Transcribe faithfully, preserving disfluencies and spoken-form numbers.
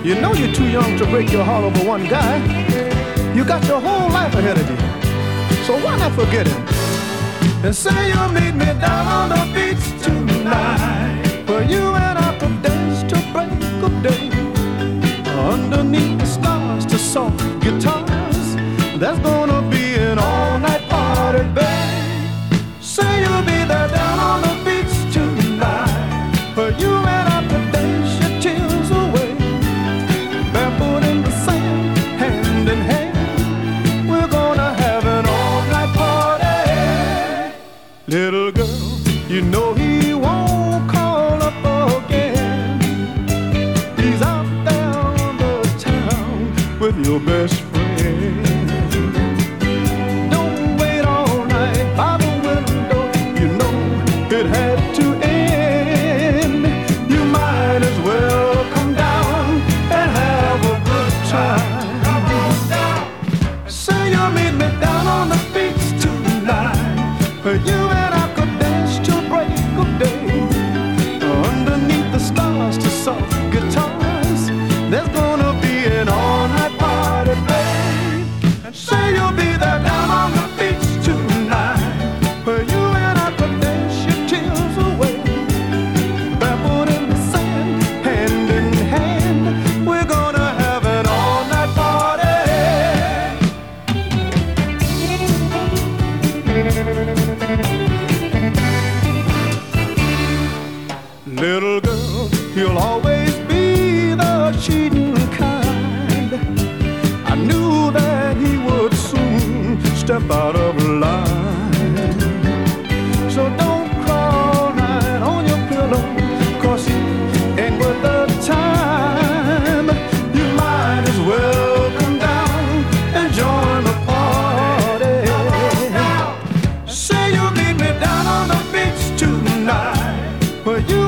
You know you're too young to break your heart over one guy. You got your whole life ahead of you. So why not forget it? And say you'll meet me down on the beach tonight, where you and I could dance till break of day, underneath the stars to soft guitars. There's gonna be an all-night party, babe. Say you'll be there down on the beach tonight, where you and I could dance your tears away, barefoot in the sand, hand in hand. We're gonna have an all-night party. Little girl, you know he won't call up again. He's out there on the town with your best friend. Don't wait all night by the window, you know it had to end. You might as well come down and have a good time. Come on down. Say you'll meet me down on the beach tonight, where you and I could dance till break of day, underneath the stars to soft guitars. There's gonna be an all-night party, babe. And say you'll be there down on the beach tonight, where you and I could dance your tears away, barefoot in the sand, hand in hand. We're gonna have an all-night party. Little girl, you'll always be the cheating kind. I knew that he would soon step out of line. So don't cry all night on your pillow, 'cause he ain't worth the time. You might as well come down and join the party. Say you'll meet me down on the beach tonight, where you